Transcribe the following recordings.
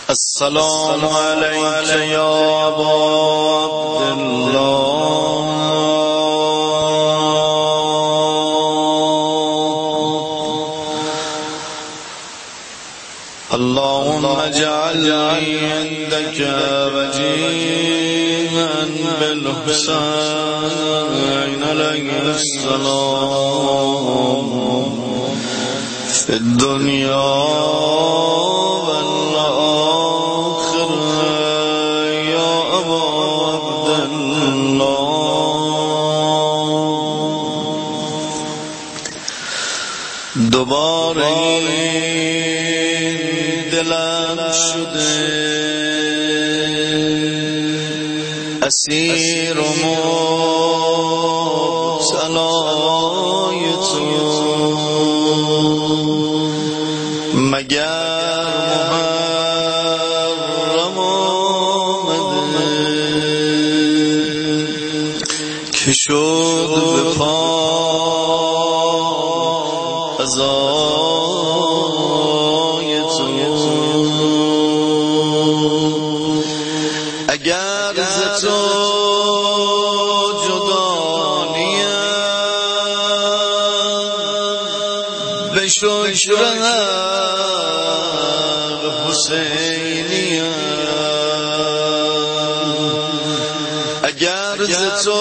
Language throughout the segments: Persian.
السلام عليك يا أبا عبد الله. اللهم اجعلني عندك وجيها بالحسين عليه السلام في الدنيا والآخرة يا أبا عبد الله. دوباره دلم شده اسیر و مبتلای تو، مگر محرم آمده که شد به پا ازای تو. اگر ز تو جدا نیم به شکر حسینیم، اگر ز تو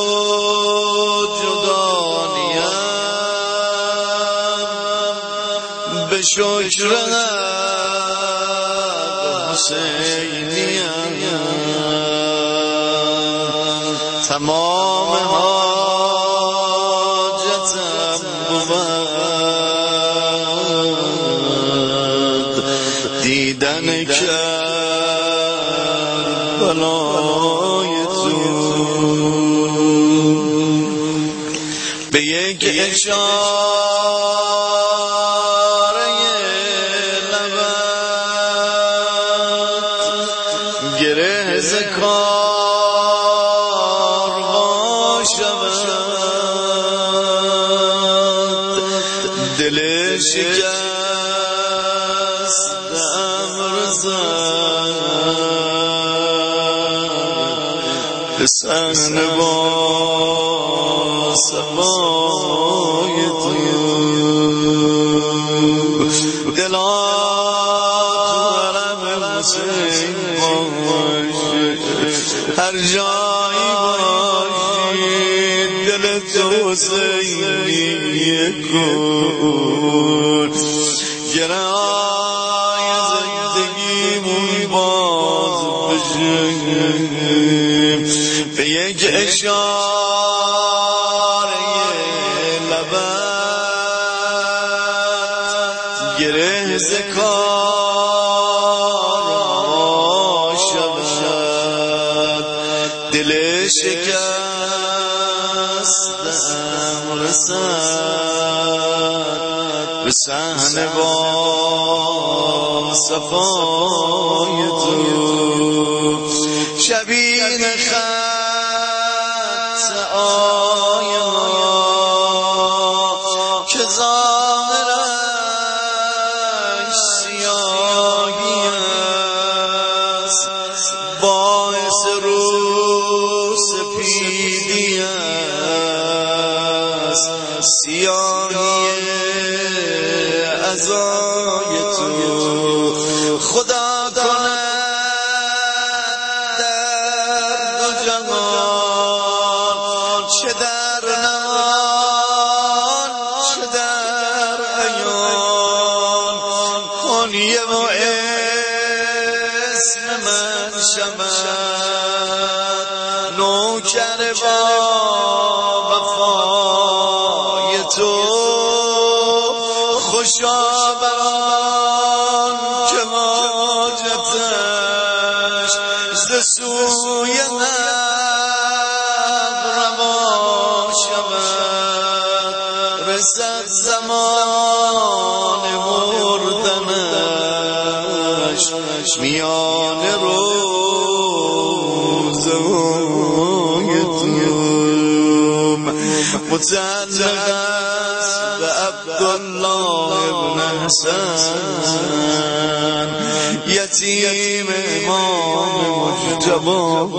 جدا نیم به شکر حسینیم. تمام حاجتم بود دیدن کربلای تو. به یک اشاره لبت گره ز کار وا شود، دل شکستم رسد به صحن با صفای تو. دلا تو حرم حسین باشه، هر جایی باشی دل تو حسینی کن. گرای زندگیمون باز بشه به یک اشاره لبت گره ز کار شود، دل شکستم رسد به صحن با صفای تو. شبیه خط آیا که ظاهرش سیاهی است، باعث رو سپیدی است، سیاهی عزای تو. خدا کنه چه در نهان چه در عیان کن یه و اسم من شود نوکر با وفای تو. خوشا بران که حاجتش ز سوی رسد زمان مردنش میان روزهای تو. متعلق است به عبدالله ابن حسن یتیم امام مجتبی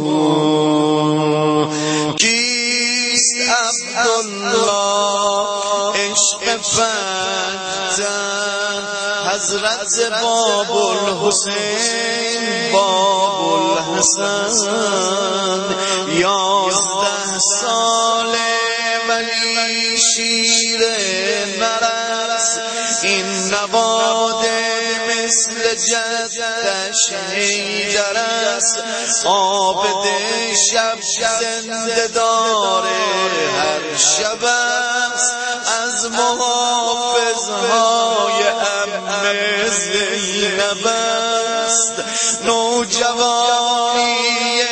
کیست عبدالله عشق فتن حضرت باب الحسین باب الحسن 11 ساله ولی شیر نرس این نواده مثل جدش حیدر است عابد شب زنده داره هر شب است از محافظهای ام زینب است نوجوانی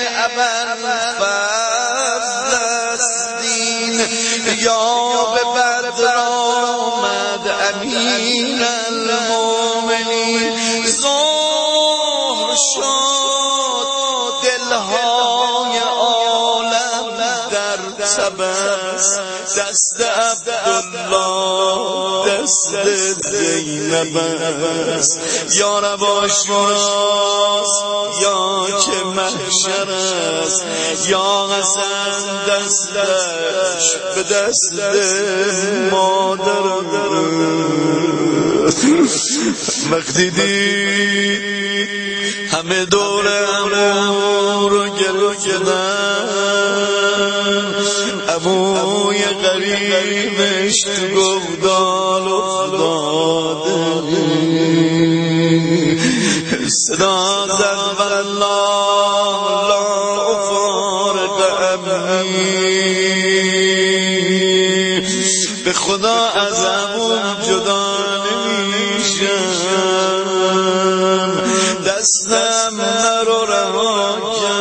ابوالفضل است دین یا به بدر آمد امین المؤمنین ظهر شد دلهای عالم در تبس دست عبدالله دست زینب است یا رواشناس یا که محشر است یا حسن دستش به دست مادر وقتی دید همه دور عمو رو گرفتن عموی قریبش تو گودال افتاده صدا زد والله لا افارق عمی به خدا از عموم جدا نمیشم دستم رو رها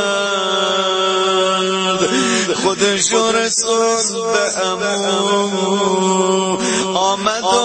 کرد خودش رسون به عمو آمد و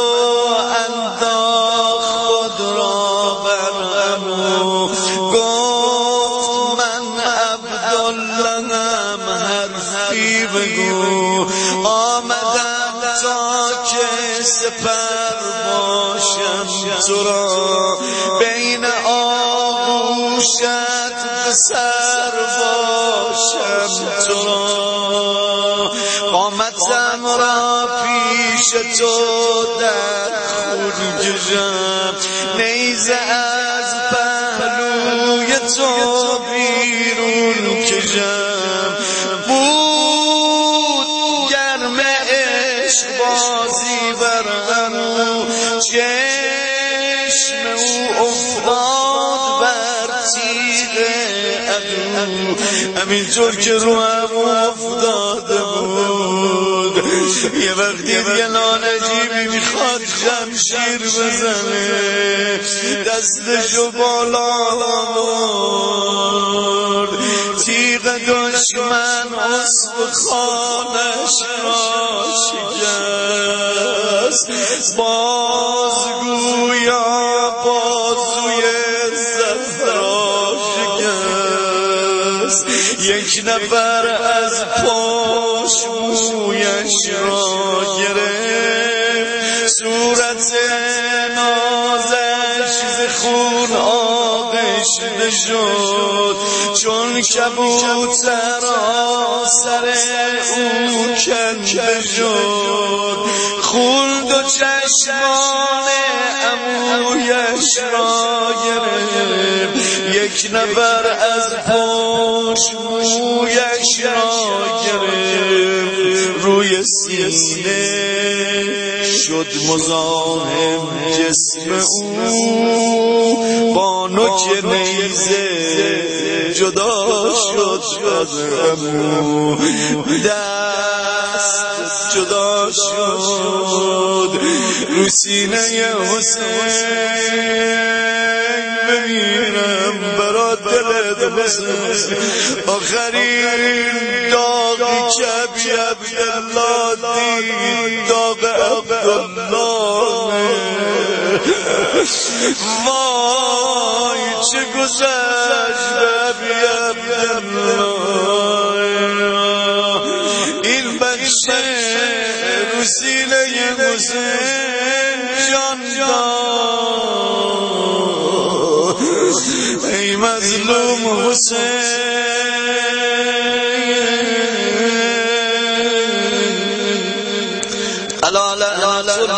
انداخت خود را بر عمو گفت من عبداللهم حرفی بگو آمدم تا که سپر باشم تو را بین آغوشت به سر باشم تو را قامتم را پیش تو در خون کشم نیزه از پهلوی تو بیرون کشم بود گرم عشق بازی بر عمو چشم او افتاد بر تیغ عدو همینطور که رو عمو افتاده بود یه وقتی یه نانجیبی میخواد شمشیر بزنه دستشو بالا آورد تیغ دشمن استخوانش را شکست بازگویا بازوی زفرا شکست یک نفر از پاش مویش را گرفت صورت نازش ز خون آغشته شد چون کبوتر سر او کنده شد خون دو چشمان عمویش را گرفت یک نفر از پاش مویش را گرفت روی سینه شد مزاحم جسم او با نوک نیزه جدا شد از عمو دست جدا شد رو سینه حسین بمیرم برا دلت حسین آخرین داغی که ابی عبدالله دید داغ عبدالله وای چه گذشت ابی عبدالله این بخشه رو سینه حسین جان داد مظلوم حسین الا لعنت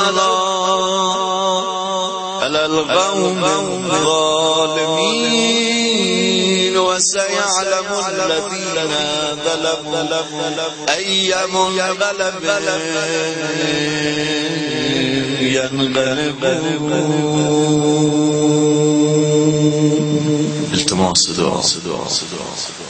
الله على القوم الظالمين وسيعلم الذين ظلموا أي منقلب ينقلبون. التماس دعاء